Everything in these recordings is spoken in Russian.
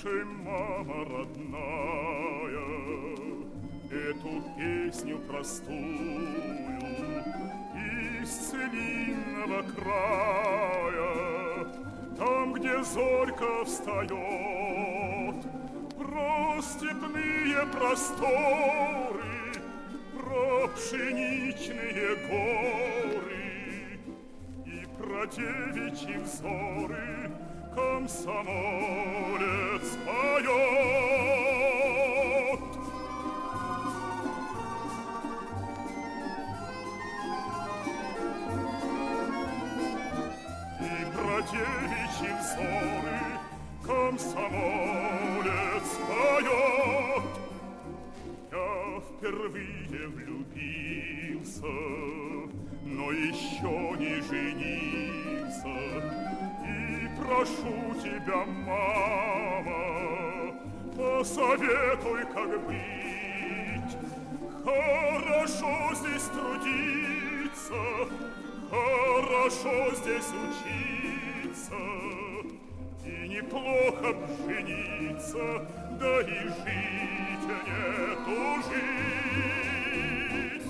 Слушай, мама родная, эту песню простую из целинного края, там, где зорька встает, про степные просторы, про пшеничные горы и про девичьи взоры комсомолец поет. И про девичьи взоры комсомолец поет. Я впервые влюбился, но еще не женился. Прошу тебя, мама, посоветуй, как быть. Хорошо здесь трудиться, хорошо здесь учиться, и неплохо б жениться, да и жить не тужить.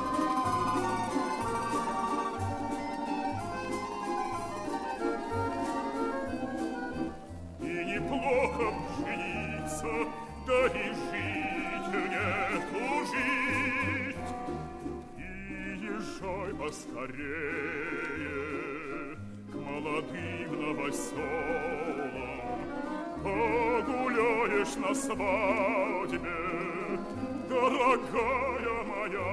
Неплохо б жениться, да и жить не тужить. И езжай поскорее к молодым новоселам, погуляешь на свадьбе, дорогая моя.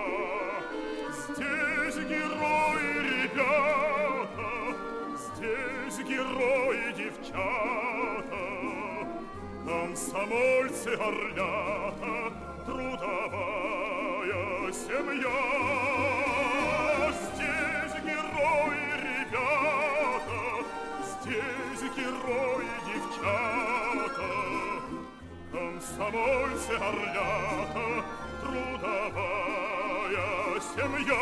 Здесь герои ребята, здесь герои девчата, комсомольцы орлята, трудовая семья. Здесь герои ребята, здесь герои девчата, комсомольцы орлята, трудовая семья.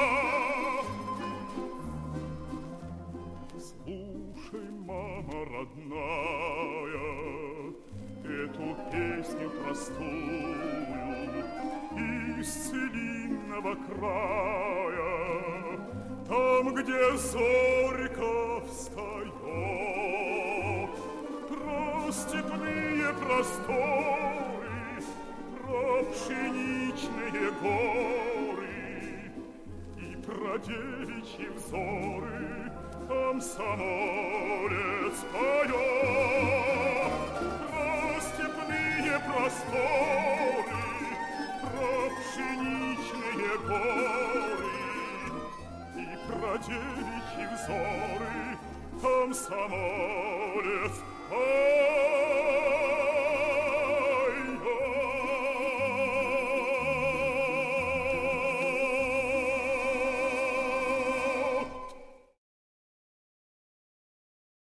Слушай, мама родная, эту песню простую из целинного края, там, где зорька встает, про степные просторы, про пшеничные горы и про девичьи взоры комсомолец поет. Про степные просторы, про пшеничные горы и про девичьи взоры комсомолец поет.